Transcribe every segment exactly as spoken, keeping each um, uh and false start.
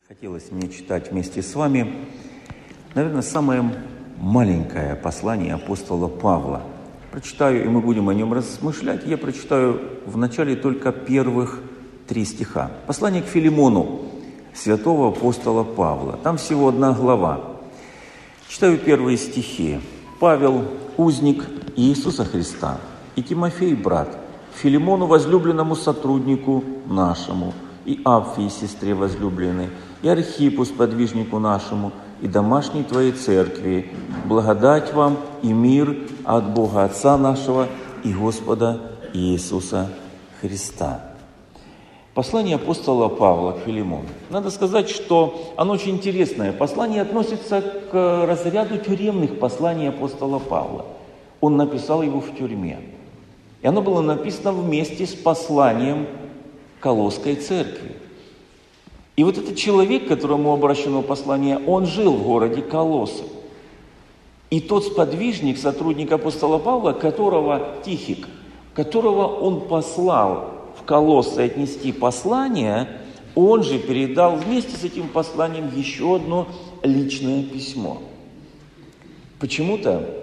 Хотелось мне читать вместе с вами, наверное, самое маленькое послание апостола Павла. Прочитаю, и мы будем о нем размышлять. Я прочитаю в начале только первых три стиха. Послание к Филимону, святого апостола Павла. Там всего одна глава. Читаю первые стихи. «Павел, узник Иисуса Христа, и Тимофей, брат, Филимону, возлюбленному сотруднику нашему, и Апфии, сестре возлюбленной, и Архипу, сподвижнику нашему, и домашней твоей церкви, благодать вам и мир от Бога Отца нашего и Господа Иисуса Христа». Послание апостола Павла к Филимону. Надо сказать, что оно очень интересное. Послание относится к разряду тюремных посланий апостола Павла. Он написал его в тюрьме. И оно было написано вместе с посланием Колосской церкви. И вот этот человек, к которому обращено послание, он жил в городе Колоссы. И тот сподвижник, сотрудник апостола Павла, которого, Тихик, которого он послал в Колоссы отнести послание, он же передал вместе с этим посланием еще одно личное письмо. Почему-то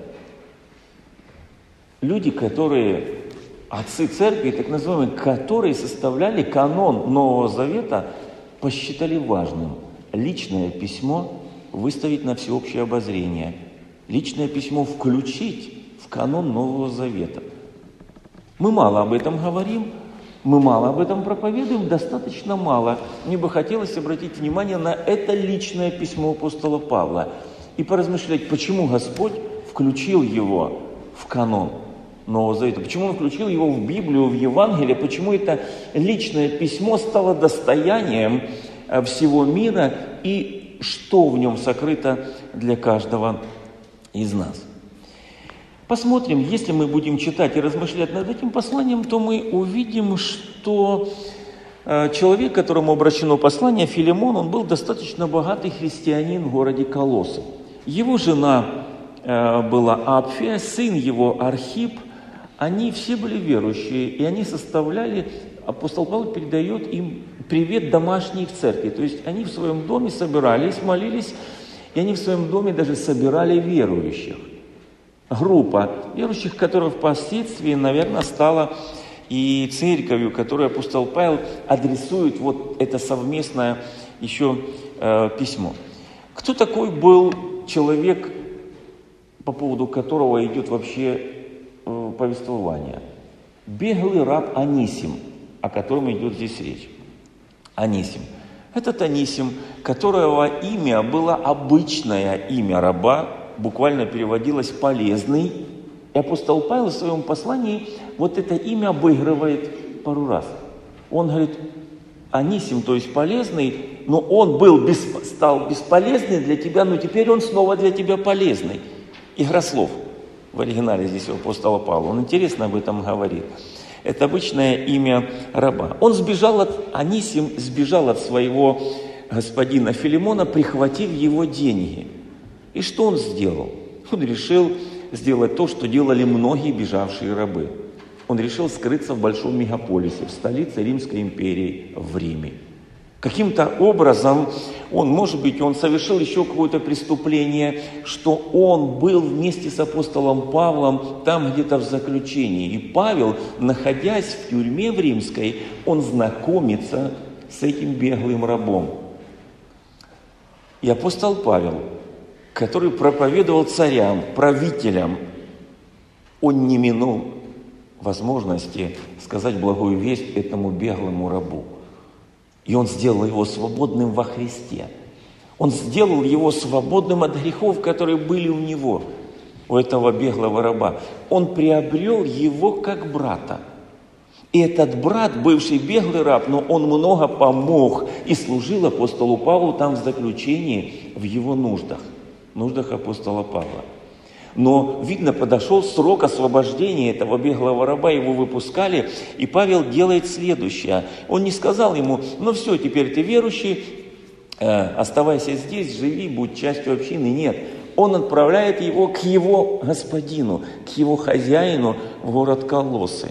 люди, которые, отцы церкви, так называемые, которые составляли канон Нового Завета, посчитали важным личное письмо выставить на всеобщее обозрение, личное письмо включить в канон Нового Завета. Мы мало об этом говорим, мы мало об этом проповедуем, достаточно мало. Мне бы хотелось обратить внимание на это личное письмо апостола Павла и поразмышлять, почему Господь включил его в канон Нового Завета, почему Он включил его в Библию, в Евангелие, почему это личное письмо стало достоянием всего мира и что в нем сокрыто для каждого из нас. Посмотрим, если мы будем читать и размышлять над этим посланием, то мы увидим, что человек, которому обращено послание, Филимон, он был достаточно богатый христианин в городе Колоссы. Его жена была Апфия, сын его Архип. Они все были верующие, и они составляли, апостол Павел передает им привет домашней в церкви. То есть они в своем доме собирались, молились, и они в своем доме даже собирали верующих. Группа верующих, которая впоследствии, наверное, стала и церковью, которую апостол Павел адресует вот это совместное еще э, письмо. Кто такой был человек, по поводу которого идет вообще э, повествование? Беглый раб Анисим, о котором идет здесь речь. Анисим. Этот Анисим, которого имя было обычное имя раба, буквально переводилось «полезный». И апостол Павел в своем послании вот это имя обыгрывает пару раз. Он говорит, Анисим, то есть полезный, но он был, бесп... стал бесполезный для тебя, но теперь он снова для тебя полезный. Игра слов в оригинале здесь у апостола Павла. Он интересно об этом говорит. Это обычное имя раба. Он сбежал от, Анисим сбежал от своего господина Филимона, прихватив его деньги. И что он сделал? Он решил сделать то, что делали многие бежавшие рабы. Он решил скрыться в большом мегаполисе, в столице Римской империи, в Риме. Каким-то образом, он, может быть, он совершил еще какое-то преступление, что он был вместе с апостолом Павлом там где-то в заключении. И Павел, находясь в тюрьме в Римской, он знакомится с этим беглым рабом. И апостол Павел, который проповедовал царям, правителям, он не минул возможности сказать благую весть этому беглому рабу. И он сделал его свободным во Христе. Он сделал его свободным от грехов, которые были у него, у этого беглого раба. Он приобрел его как брата. И этот брат, бывший беглый раб, но он много помог и служил апостолу Павлу там в заключении, в его нуждах. нуждах апостола Павла. Но, видно, подошел срок освобождения этого беглого раба, его выпускали, и Павел делает следующее. Он не сказал ему, ну все, теперь ты верующий, э, оставайся здесь, живи, будь частью общины. Нет, он отправляет его к его господину, к его хозяину в город Колоссы.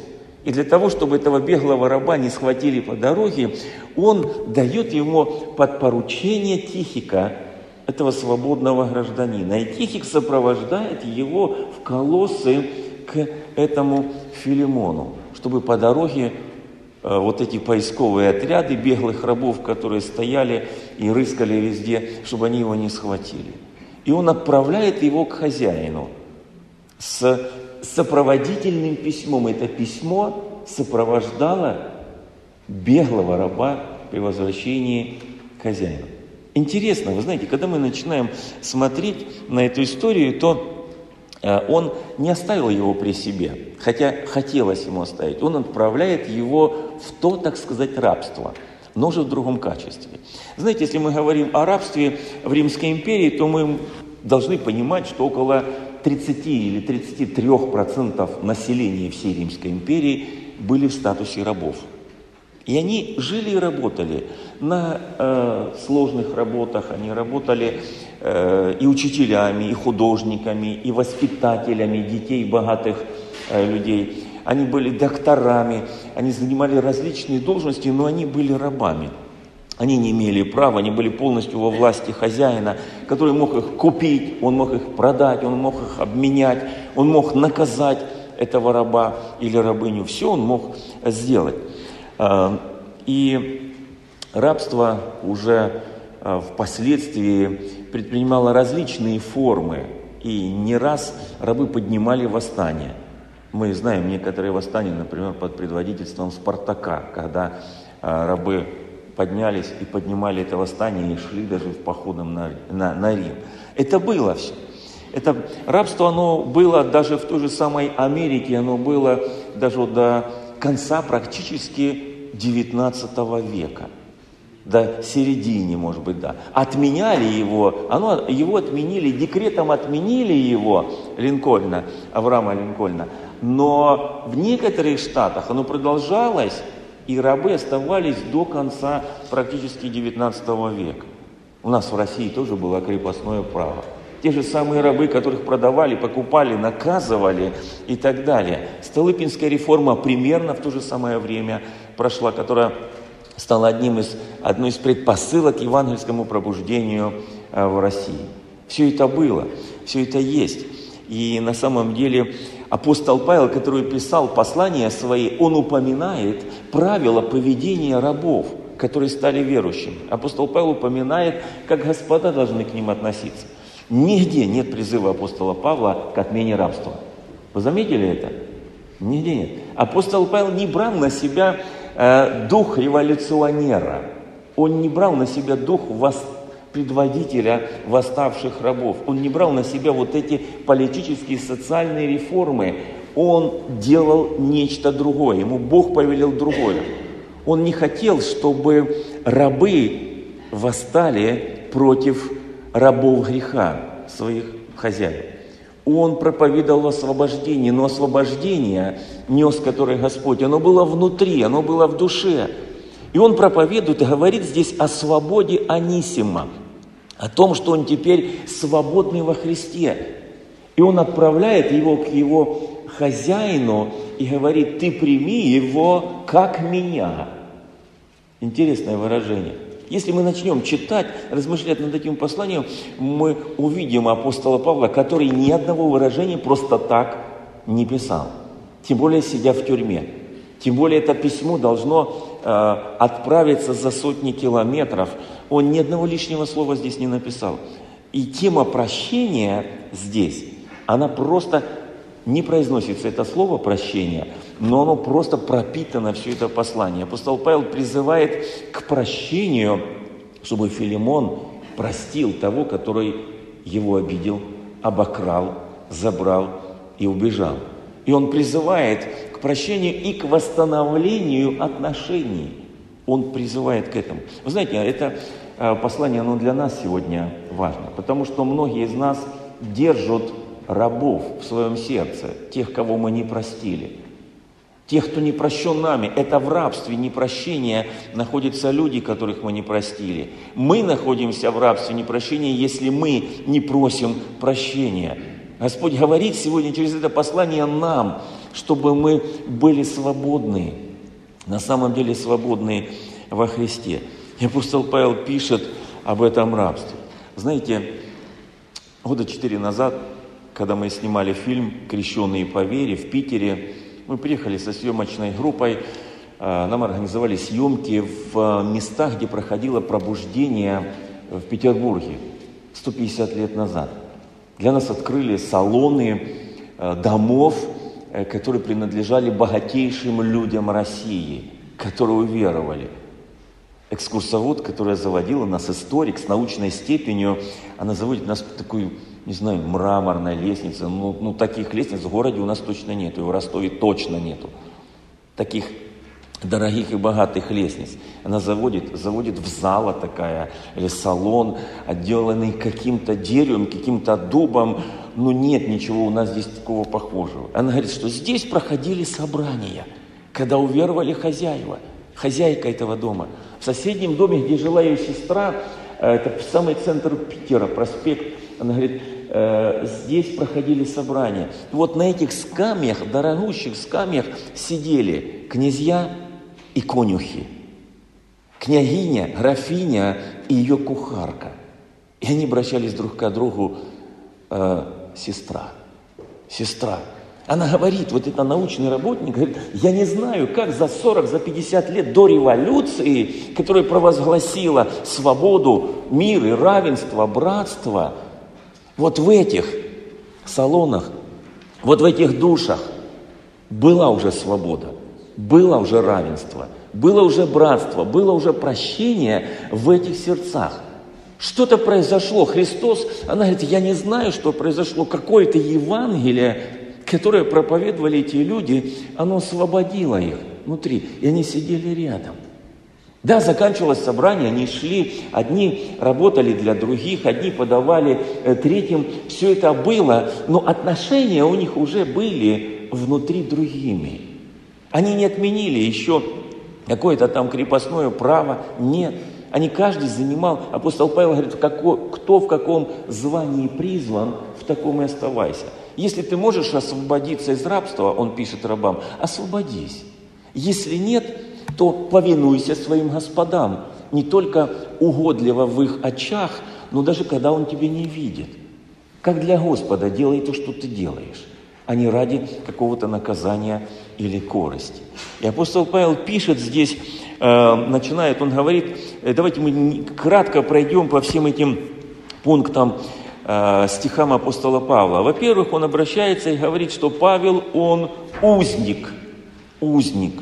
И для того, чтобы этого беглого раба не схватили по дороге, он дает ему под поручение Тихика, этого свободного гражданина. И Тихик сопровождает его в Колоссы к этому Филимону, чтобы по дороге э, вот эти поисковые отряды беглых рабов, которые стояли и рыскали везде, чтобы они его не схватили. И он отправляет его к хозяину с сопроводительным письмом. Это письмо сопровождало беглого раба при возвращении к хозяину. Интересно, вы знаете, когда мы начинаем смотреть на эту историю, то э, он не оставил его при себе, хотя хотелось ему оставить. Он отправляет его в то, так сказать, рабство, но уже в другом качестве. Знаете, если мы говорим о рабстве в Римской империи, то мы должны понимать, что около тридцать или тридцать три процента населения всей Римской империи были в статусе рабов. И они жили и работали на э, сложных работах, они работали э, и учителями, и художниками, и воспитателями детей богатых э, людей. Они были докторами, они занимали различные должности, но они были рабами. Они не имели права, они были полностью во власти хозяина, который мог их купить, он мог их продать, он мог их обменять, он мог наказать этого раба или рабыню. Все он мог сделать. И рабство уже впоследствии предпринимало различные формы, и не раз рабы поднимали восстание. Мы знаем некоторые восстания, например, под предводительством Спартака, когда рабы поднялись и поднимали это восстание и шли даже в походом на, на, на Рим. Это было все. Это рабство, оно было даже в той же самой Америке, оно было даже до конца практически девятнадцатого века, до середины, может быть, да. Отменяли его, оно, его отменили, декретом отменили его, Линкольна, Авраама Линкольна, но в некоторых штатах оно продолжалось, и рабы оставались до конца практически девятнадцатого века. У нас в России тоже было крепостное право. Те же самые рабы, которых продавали, покупали, наказывали и так далее. Столыпинская реформа примерно в то же самое время прошла, которая стала одним из, одной из предпосылок к евангельскому пробуждению в России. Все это было, все это есть. И на самом деле апостол Павел, который писал послания свои, он упоминает правила поведения рабов, которые стали верующими. Апостол Павел упоминает, как господа должны к ним относиться. Нигде нет призыва апостола Павла к отмене рабства. Вы заметили это? Нигде нет. Апостол Павел не брал на себя э, дух революционера. Он не брал на себя дух вос... предводителя восставших рабов. Он не брал на себя вот эти политические, социальные реформы. Он делал нечто другое. Ему Бог повелел другое. Он не хотел, чтобы рабы восстали против рабов греха, своих хозяев. Он проповедовал освобождение, но освобождение нес, которое Господь, оно было внутри, оно было в душе. И он проповедует и говорит здесь о свободе Анисима, о том, что он теперь свободный во Христе. И он отправляет его к его хозяину и говорит: ты прими его как меня. Интересное выражение. Если мы начнем читать, размышлять над этим посланием, мы увидим апостола Павла, который ни одного выражения просто так не писал. Тем более, сидя в тюрьме. Тем более, это письмо должно э, отправиться за сотни километров. Он ни одного лишнего слова здесь не написал. И тема прощения здесь, она просто не произносится, это слово прощение, но оно просто пропитано, все это послание. Апостол Павел призывает к прощению, чтобы Филимон простил того, который его обидел, обокрал, забрал и убежал. И он призывает к прощению и к восстановлению отношений. Он призывает к этому. Вы знаете, это послание, оно для нас сегодня важно, потому что многие из нас держат рабов в своем сердце, тех, кого мы не простили. Тех, кто не прощен нами. Это в рабстве непрощения находятся люди, которых мы не простили. Мы находимся в рабстве непрощения, если мы не просим прощения. Господь говорит сегодня через это послание нам, чтобы мы были свободны, на самом деле свободны во Христе. И апостол Павел пишет об этом рабстве. Знаете, года четыре назад, когда мы снимали фильм «Крещенные по вере» в Питере, мы приехали со съемочной группой, нам организовали съемки в местах, где проходило пробуждение в Петербурге сто пятьдесят лет назад. Для нас открыли салоны домов, которые принадлежали богатейшим людям России, которые уверовали. Экскурсовод, которая заводила нас, историк с научной степенью, она заводит нас по такой, не знаю, мраморной лестнице. Ну, ну, таких лестниц в городе у нас точно нету, и в Ростове точно нету. Таких дорогих и богатых лестниц. Она заводит, заводит в зала такая, или салон, отделанный каким-то деревом, каким-то дубом. Ну, нет ничего у нас здесь такого похожего. Она говорит, что здесь проходили собрания, когда уверовали хозяева, хозяйка этого дома. В соседнем доме, где жила ее сестра, это самый центр Питера, проспект, она говорит, здесь проходили собрания. Вот на этих скамьях, дорогущих скамьях сидели князья и конюхи, княгиня, графиня и ее кухарка. И они обращались друг к другу, э, сестра, сестра. Она говорит, вот это научный работник, говорит, я не знаю, как за сорок, за пятьдесят лет до революции, которая провозгласила свободу, мир и равенство, братство, вот в этих салонах, вот в этих душах была уже свобода, было уже равенство, было уже братство, было уже прощение в этих сердцах. Что-то произошло. Христос, она говорит, я не знаю, что произошло. Какое-то Евангелие, которое проповедовали эти люди, оно освободило их внутри. И они сидели рядом. Да, заканчивалось собрание, они шли, одни работали для других, одни подавали э, третьим. Все это было, но отношения у них уже были внутри другими. Они не отменили еще какое-то там крепостное право. Нет. Они каждый занимал, апостол Павел говорит, кто в каком звании призван, в таком и оставайся. Если ты можешь освободиться из рабства, он пишет рабам, освободись. Если нет, то повинуйся своим господам, не только угодливо в их очах, но даже когда он тебя не видит. Как для Господа делай то, что ты делаешь, а не ради какого-то наказания или корысти. И апостол Павел пишет здесь, э, начинает, он говорит, давайте мы кратко пройдем по всем этим пунктам, э, стихам апостола Павла. Во-первых, он обращается и говорит, что Павел, он узник, узник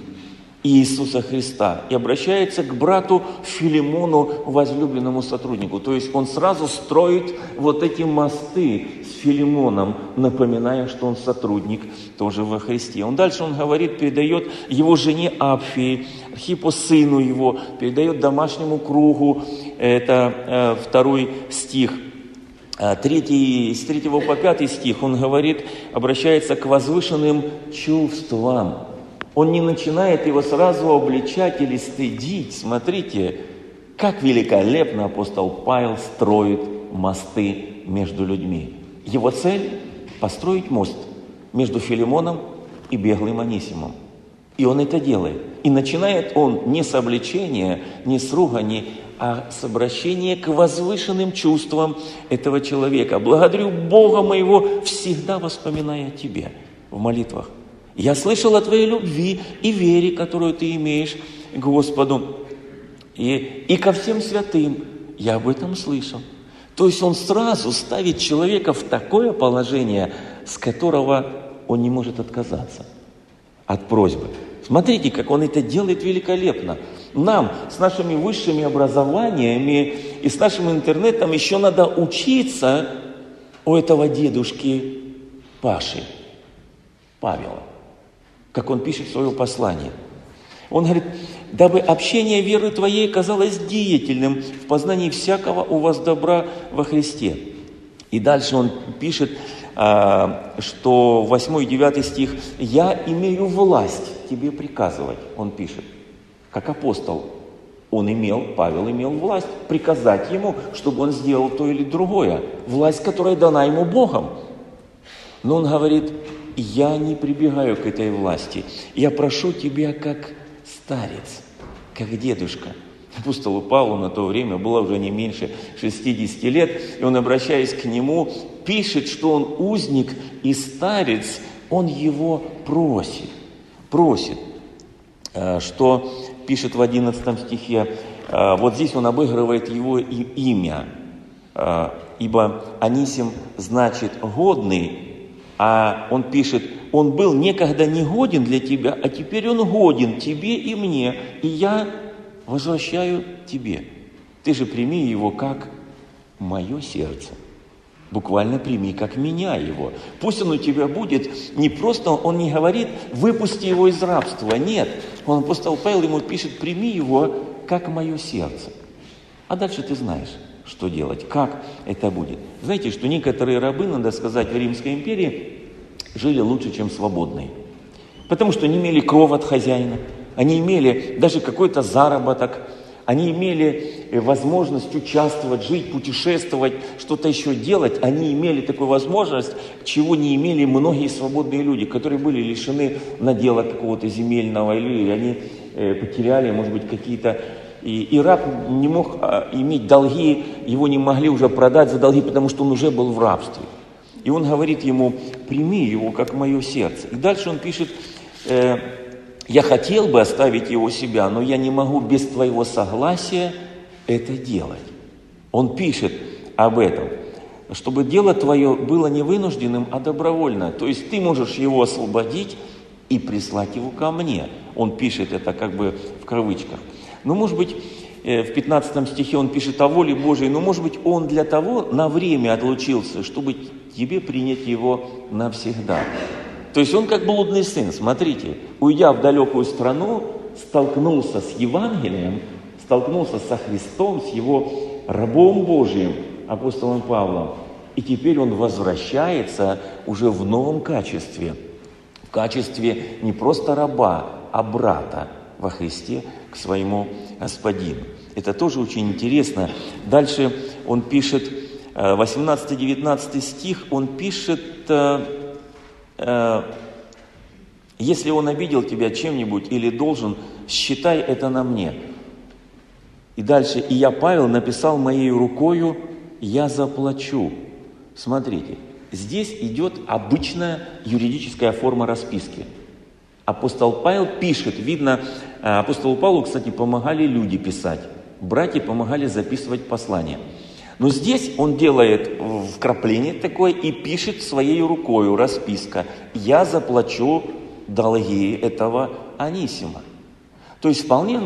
Иисуса Христа. И обращается к брату Филимону, возлюбленному сотруднику. То есть он сразу строит вот эти мосты с Филимоном, напоминая, что он сотрудник тоже во Христе. Он дальше он говорит, передает его жене Апфии, Архипу сыну его, передает домашнему кругу. Это э, второй стих. Третий, с третьего по пятый стих он говорит, обращается к возвышенным чувствам. Он не начинает его сразу обличать или стыдить. Смотрите, как великолепно апостол Павел строит мосты между людьми. Его цель – построить мост между Филимоном и беглым Анисимом. И он это делает. И начинает он не с обличения, не с ругани, а с обращения к возвышенным чувствам этого человека. Благодарю Бога моего, всегда вспоминая о тебе в молитвах. Я слышал о твоей любви и вере, которую ты имеешь к Господу, и, и ко всем святым. Я об этом слышал. То есть он сразу ставит человека в такое положение, с которого он не может отказаться от просьбы. Смотрите, как он это делает великолепно. Нам с нашими высшими образованиями и с нашим интернетом еще надо учиться у этого дедушки Паши, Павела. Как он пишет в свое послание. Он говорит, дабы общение веры твоей казалось деятельным в познании всякого у вас добра во Христе. И дальше он пишет, что восьмой и девятый стих, я имею власть тебе приказывать, он пишет. Как апостол, он имел, Павел имел власть приказать ему, чтобы он сделал то или другое. Власть, которая дана ему Богом. Но он говорит, я не прибегаю к этой власти. Я прошу тебя как старец, как дедушка. Апостолу Павлу на то время было уже не меньше шестидесяти лет, и он, обращаясь к нему, пишет, что он узник и старец, он его просит, просит, что пишет в одиннадцатом стихе, вот здесь он обыгрывает его имя, ибо Анисим значит «годный», а он пишет, он был некогда негоден для тебя, а теперь он годен тебе и мне, и я возвращаю тебе. Ты же прими его как мое сердце. Буквально прими, как меня его. Пусть он у тебя будет, не просто, он не говорит, выпусти его из рабства, нет. Он, апостол Павел ему пишет, прими его, как мое сердце. А дальше ты знаешь, что делать, как это будет. Знаете, что некоторые рабы, надо сказать, в Римской империи жили лучше, чем свободные. Потому что они имели кровь от хозяина, они имели даже какой-то заработок, они имели возможность участвовать, жить, путешествовать, что-то еще делать. Они имели такую возможность, чего не имели многие свободные люди, которые были лишены надела какого-то земельного, или они э, потеряли, может быть, какие-то... И, и раб не мог а, иметь долги, его не могли уже продать за долги, потому что он уже был в рабстве. И он говорит ему, прими его, как мое сердце. И дальше он пишет... Э, Я хотел бы оставить его себя, но я не могу без твоего согласия это делать. Он пишет об этом, чтобы дело твое было не вынужденным, а добровольно. То есть ты можешь его освободить и прислать его ко мне. Он пишет это как бы в кавычках. Но, может быть, в пятнадцатом стихе он пишет о воле Божией, но, может быть, он для того на время отлучился, чтобы тебе принять его навсегда. То есть он как блудный сын, смотрите, уйдя в далекую страну, столкнулся с Евангелием, столкнулся со Христом, с его рабом Божиим, апостолом Павлом. И теперь он возвращается уже в новом качестве, в качестве не просто раба, а брата во Христе к своему господину. Это тоже очень интересно. Дальше он пишет, восемнадцатый-девятнадцатый стих, он пишет... Если он обидел тебя чем-нибудь или должен, считай это на мне. И дальше, и я, Павел, написал моей рукою, я заплачу. Смотрите, здесь идет обычная юридическая форма расписки. Апостол Павел пишет, видно, апостолу Павлу, кстати, помогали люди писать. Братья помогали записывать послания. Но здесь он делает вкрапление такое и пишет своей рукою расписка. Я заплачу долги этого Анисима. То есть вполне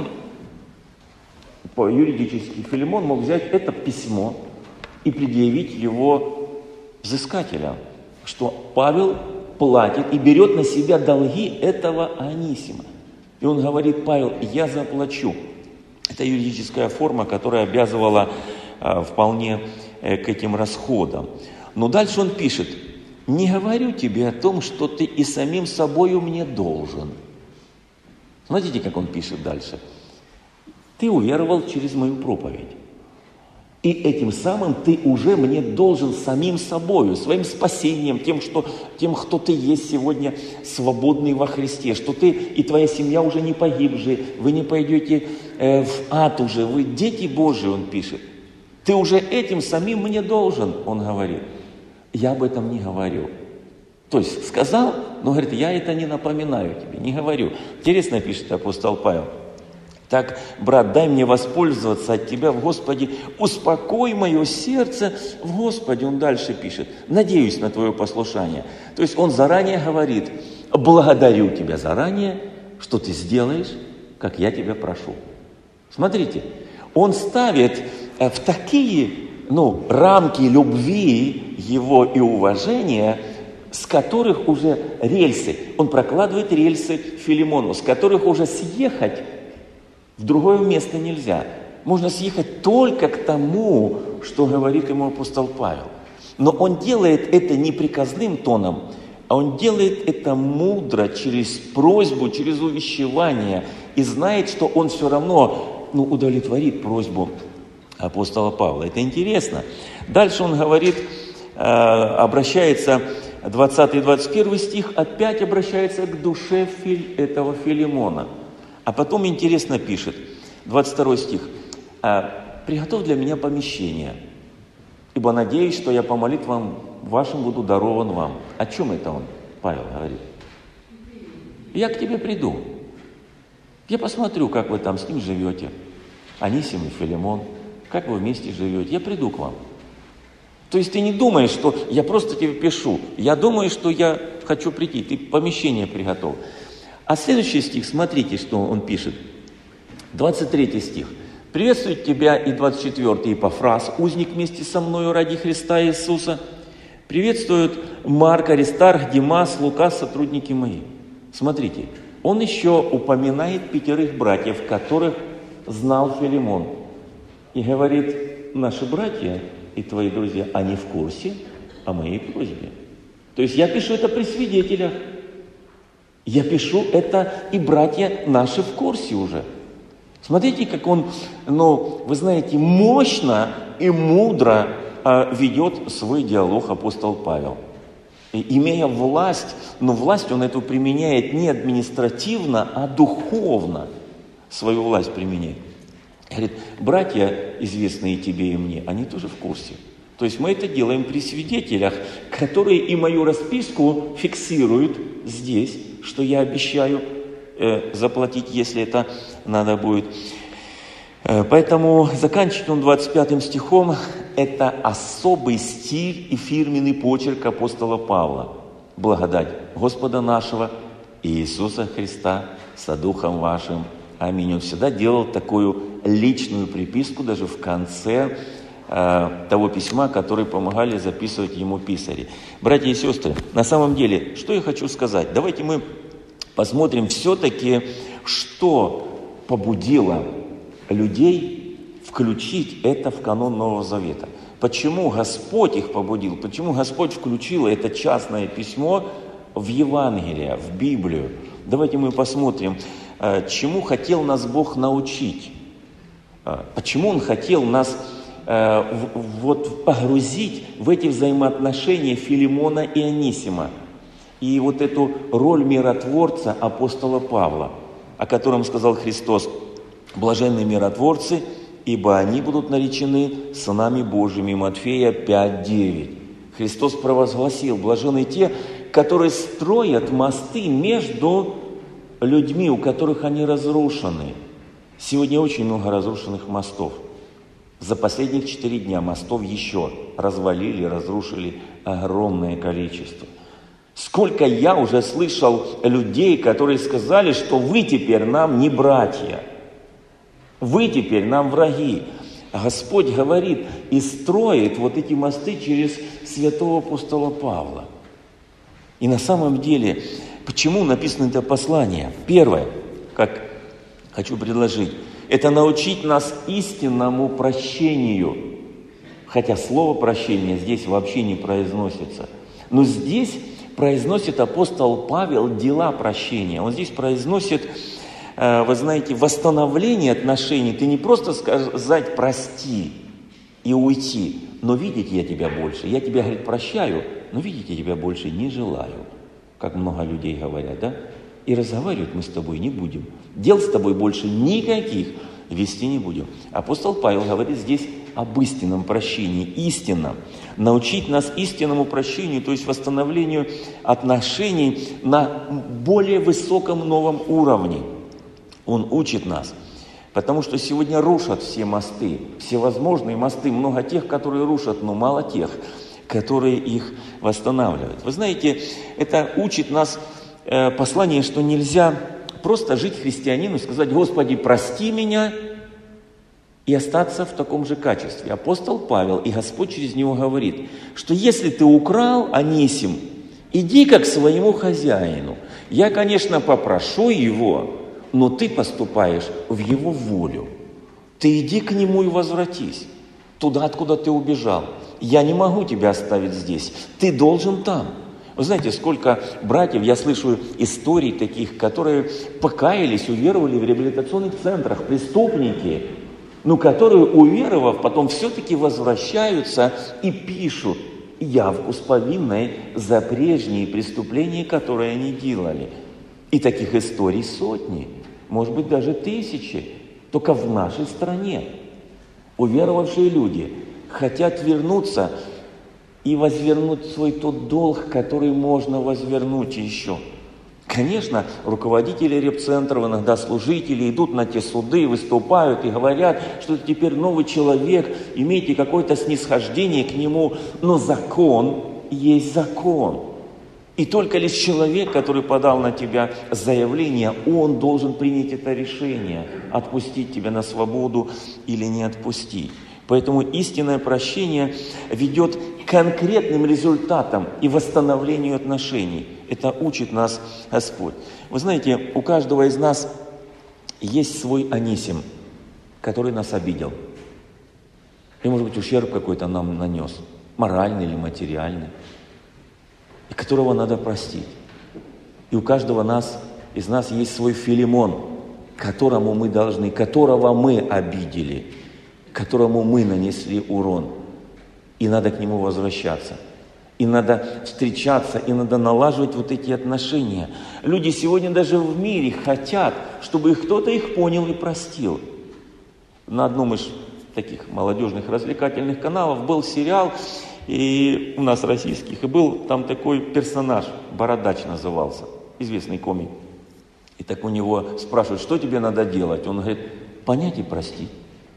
по-юридически Филимон мог взять это письмо и предъявить его взыскателям, что Павел платит и берет на себя долги этого Анисима. И он говорит, Павел, я заплачу. Это юридическая форма, которая обязывала вполне к этим расходам. Но дальше он пишет, не говорю тебе о том, что ты и самим собою мне должен. Смотрите, как он пишет дальше. Ты уверовал через мою проповедь. И этим самым ты уже мне должен самим собою, своим спасением, тем, что, тем, кто ты есть сегодня свободный во Христе, что ты и твоя семья уже не погибшие, вы не пойдете э, в ад уже, вы дети Божии, он пишет. Ты уже этим самим мне должен, он говорит. Я об этом не говорю. То есть сказал, но говорит, я это не напоминаю тебе, не говорю. Интересно пишет апостол Павел. Так, брат, дай мне воспользоваться от тебя в Господе, успокой мое сердце в Господе. Он дальше пишет, надеюсь на твое послушание. То есть он заранее говорит, благодарю тебя заранее, что ты сделаешь, как я тебя прошу. Смотрите, он ставит в такие, ну, рамки любви его и уважения, с которых уже рельсы, он прокладывает рельсы Филимону, с которых уже съехать в другое место нельзя. Можно съехать только к тому, что говорит ему апостол Павел. Но он делает это не приказным тоном, а он делает это мудро, через просьбу, через увещевание, и знает, что он все равно, ну, удовлетворит просьбу апостола Павла. Это интересно. Дальше он говорит, обращается двадцатый и двадцать первый стих опять обращается к душе этого Филимона. А потом интересно пишет, двадцать второй стих. «Приготовь для меня помещение, ибо надеюсь, что я по молитвам вашим буду дарован вам». О чем это он, Павел, говорит? «Я к тебе приду. Я посмотрю, как вы там с ним живете, Анисим и Филимон, как вы вместе живете. Я приду к вам». То есть ты не думаешь, что я просто тебе пишу. Я думаю, что я хочу прийти. Ты помещение приготовил. А следующий стих, смотрите, что он пишет. двадцать третий стих. «Приветствует тебя» и двадцать четвёртый Епафрас, узник вместе со мною ради Христа Иисуса. «Приветствуют Марк, Аристарх, Димас, Лука, сотрудники мои». Смотрите, он еще упоминает пятерых братьев, которых знал Филимон. И говорит, наши братья и твои друзья, они в курсе о моей просьбе. То есть я пишу это при свидетелях. Я пишу это, и братья наши в курсе уже. Смотрите, как он, ну, вы знаете, мощно и мудро э, ведет свой диалог апостол Павел. И, имея власть, но власть он эту применяет не административно, а духовно. Свою власть применяет. Говорит, братья, известные тебе и мне, они тоже в курсе. То есть мы это делаем при свидетелях, которые и мою расписку фиксируют здесь, что я обещаю э, заплатить, если это надо будет. Э, поэтому заканчивает он двадцать пятым стихом. Это особый стиль и фирменный почерк апостола Павла. Благодать Господа нашего и Иисуса Христа со Духом вашим. Аминь. Он всегда делал такую личную приписку даже в конце э, того письма, которое помогали записывать ему писари. Братья и сестры, на самом деле, что я хочу сказать? Давайте мы посмотрим все-таки, что побудило людей включить это в канон Нового Завета. Почему Господь их побудил? Почему Господь включил это частное письмо в Евангелие, в Библию? Давайте мы посмотрим, чему хотел нас Бог научить. Почему Он хотел нас вот, погрузить в эти взаимоотношения Филимона и Анисима. И вот эту роль миротворца апостола Павла, о котором сказал Христос: «Блаженны миротворцы, ибо они будут наречены сынами Божьими». Матфея пять девять. Христос провозгласил: блаженны те, которые строят мосты между людьми, у которых они разрушены. Сегодня очень много разрушенных мостов. За последних четыре дня мостов еще развалили, разрушили огромное количество. Сколько я уже слышал людей, которые сказали, что вы теперь нам не братья, вы теперь нам враги. А Господь говорит и строит вот эти мосты через святого апостола Павла. И на самом деле, почему написано это послание? Первое, как хочу предложить, это научить нас истинному прощению. Хотя слово «прощение» здесь вообще не произносится. Но здесь произносит апостол Павел дела прощения. Он здесь произносит, вы знаете, восстановление отношений. Ты не просто сказать «прости» и уйти, но видеть я тебя больше. Я тебя, говорит, прощаю, но видеть я тебя больше не желаю. Как много людей говорят, да? И разговаривать мы с тобой не будем. Дел с тобой больше никаких вести не будем. Апостол Павел говорит здесь об истинном прощении, истинном. Научить нас истинному прощению, то есть восстановлению отношений на более высоком новом уровне. Он учит нас. Потому что сегодня рушат все мосты, всевозможные мосты. Много тех, которые рушат, но мало тех, которые их восстанавливают. Вы знаете, это учит нас э, послание, что нельзя просто жить христианину и сказать: Господи, прости меня, и остаться в таком же качестве. Апостол Павел и Господь через него говорит, что если ты украл, Анисим, иди как к своему хозяину. Я, конечно, попрошу его, но ты поступаешь в его волю. Ты иди к нему и возвратись туда, откуда ты убежал. Я не могу тебя оставить здесь. Ты должен там. Вы знаете, сколько братьев, я слышу историй таких, которые покаялись, уверовали в реабилитационных центрах, преступники, но которые, уверовав, потом все-таки возвращаются и пишут явку с повинной за прежние преступления, которые они делали. И таких историй сотни, может быть, даже тысячи, только в нашей стране. Уверовавшие люди хотят вернуться и возвернуть свой тот долг, который можно возвернуть еще. Конечно, руководители репцентров, иногда служители идут на те суды, выступают и говорят, что это теперь новый человек, имейте какое-то снисхождение к нему, но закон есть закон. И только лишь человек, который подал на тебя заявление, он должен принять это решение, отпустить тебя на свободу или не отпустить. Поэтому истинное прощение ведет к конкретным результатам и восстановлению отношений. Это учит нас Господь. Вы знаете, у каждого из нас есть свой Анисим, который нас обидел. И, может быть, ущерб какой-то нам нанес, моральный или материальный, и которого надо простить. И у каждого нас, из нас есть свой Филимон, которому мы должны, которого мы обидели, которому мы нанесли урон. И надо к нему возвращаться. И надо встречаться, и надо налаживать вот эти отношения. Люди сегодня даже в мире хотят, чтобы кто-то их понял и простил. На одном из таких молодежных развлекательных каналов был сериал, и у нас российских, и был там такой персонаж, Бородач назывался, известный комик. И так у него спрашивают, что тебе надо делать? Он говорит, понять и простить.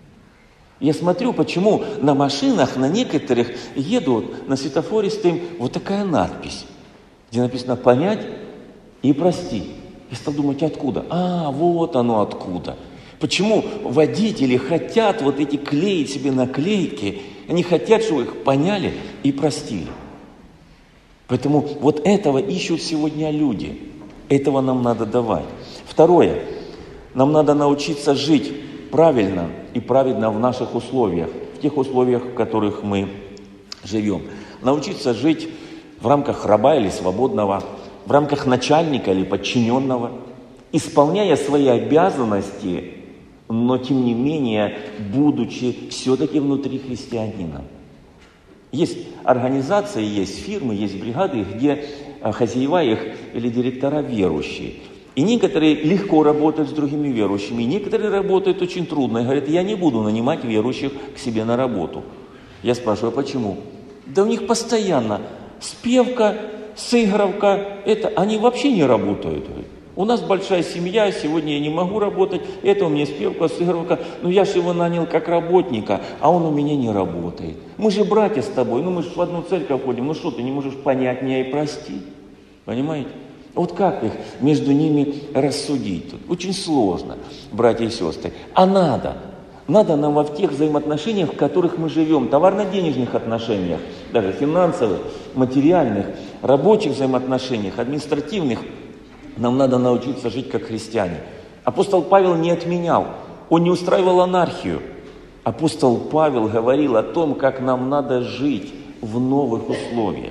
Я смотрю, почему на машинах, на некоторых едут, на светофоре стоит вот такая надпись, где написано «понять и простить». Я стал думать, откуда? А, вот оно откуда. Почему водители хотят вот эти клеить себе наклейки, они хотят, чтобы их поняли и простили. Поэтому вот этого ищут сегодня люди, этого нам надо давать. Второе, нам надо научиться жить правильно и праведно в наших условиях, в тех условиях, в которых мы живем. Научиться жить в рамках раба или свободного, в рамках начальника или подчиненного, исполняя свои обязанности, но тем не менее, будучи все-таки внутри христианина. Есть организации, есть фирмы, есть бригады, где хозяева их или директора верующие. И некоторые легко работают с другими верующими, и некоторые работают очень трудно. И говорят, я не буду нанимать верующих к себе на работу. Я спрашиваю, почему? Да у них постоянно спевка, сыгровка, это, они вообще не работают. У нас большая семья, сегодня я не могу работать, это у меня спевка, сыгровка, но я же его нанял как работника, а он у меня не работает. Мы же братья с тобой, ну мы же в одну церковь ходим, ну что, ты не можешь понять меня и простить? Понимаете? Вот как их между ними рассудить? Тут очень сложно, братья и сестры. А надо. Надо нам во тех взаимоотношениях, в которых мы живем, товарно-денежных отношениях, даже финансовых, материальных, рабочих взаимоотношениях, административных, нам надо научиться жить как христиане. Апостол Павел не отменял, он не устраивал анархию. Апостол Павел говорил о том, как нам надо жить в новых условиях.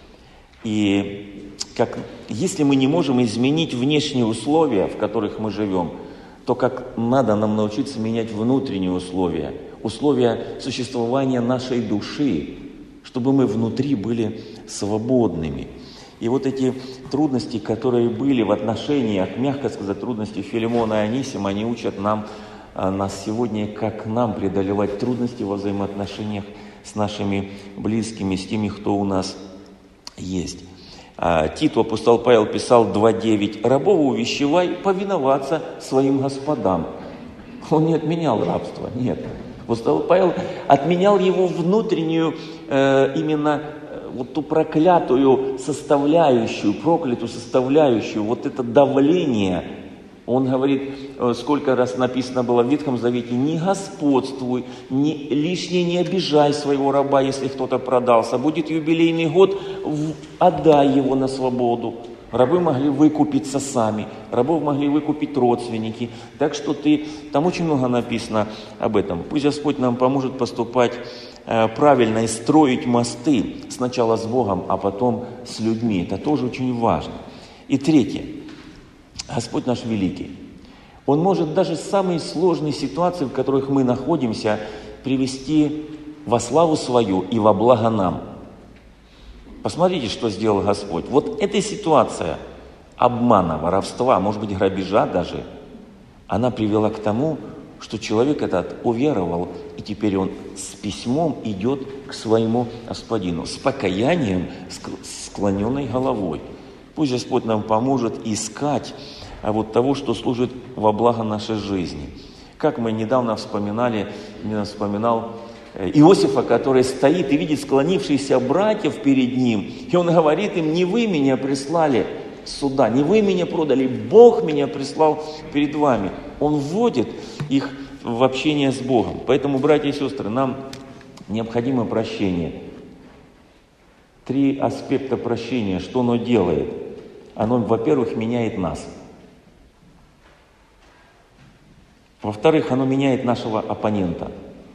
И как, если мы не можем изменить внешние условия, в которых мы живем, то как надо нам научиться менять внутренние условия, условия существования нашей души, чтобы мы внутри были свободными. И вот эти трудности, которые были в отношениях, мягко сказать, трудности Филимона и Анисима, они учат нам, нас сегодня, как нам преодолевать трудности во взаимоотношениях с нашими близкими, с теми, кто у нас есть. Титу апостол Павел писал два девять. «Рабов увещевай повиноваться своим господам». Он не отменял рабство, нет. Апостол Павел отменял его внутреннюю, э, именно э, вот ту проклятую составляющую, проклятую составляющую, вот это давление. Он говорит, э, сколько раз написано было в Ветхом Завете, не господствуй, не, лишнее не обижай своего раба, если кто-то продался. Будет юбилейный год, в, отдай его на свободу. Рабы могли выкупиться сами, рабов могли выкупить родственники. Так что ты, там очень много написано об этом. Пусть Господь нам поможет поступать э, правильно и строить мосты сначала с Богом, а потом с людьми. Это тоже очень важно. И третье. Господь наш великий. Он может даже самые сложные ситуации, в которых мы находимся, привести во славу свою и во благо нам. Посмотрите, что сделал Господь. Вот эта ситуация обмана, воровства, может быть, грабежа даже, она привела к тому, что человек этот уверовал, и теперь он с письмом идет к своему Господину, с покаянием, с склоненной головой. Пусть Господь нам поможет искать а вот того, что служит во благо нашей жизни. Как мы недавно вспоминали, я вспоминал Иосифа, который стоит и видит склонившихся братьев перед ним, и он говорит им: не вы меня прислали сюда, не вы меня продали, Бог меня прислал перед вами. Он вводит их в общение с Богом. Поэтому, братья и сестры, нам необходимо прощение. Три аспекта прощения, что оно делает. Оно, во-первых, меняет нас. Во-вторых, оно меняет нашего оппонента.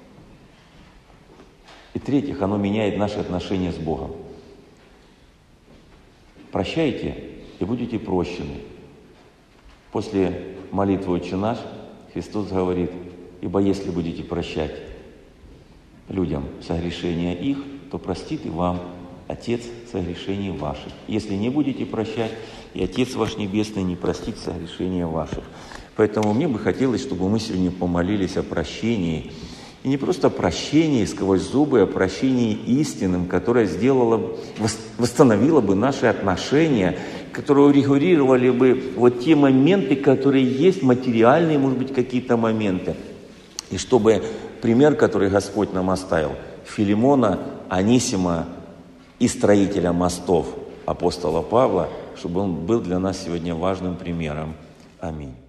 И в-третьих, оно меняет наши отношения с Богом. Прощайте, и будете прощены. После молитвы «Отче наш» Христос говорит: ибо если будете прощать людям согрешения их, то простит и вам Отец согрешений ваших. Если не будете прощать, и Отец ваш Небесный не простит согрешения ваших. Поэтому мне бы хотелось, чтобы мы сегодня помолились о прощении. И не просто о прощении сквозь зубы, а о прощении истинном, которое сделало, восстановило бы наши отношения, которые урегулировали бы вот те моменты, которые есть, материальные, может быть, какие-то моменты. И чтобы пример, который Господь нам оставил, Филимона, Анисима и строителя мостов апостола Павла, чтобы он был для нас сегодня важным примером. Аминь.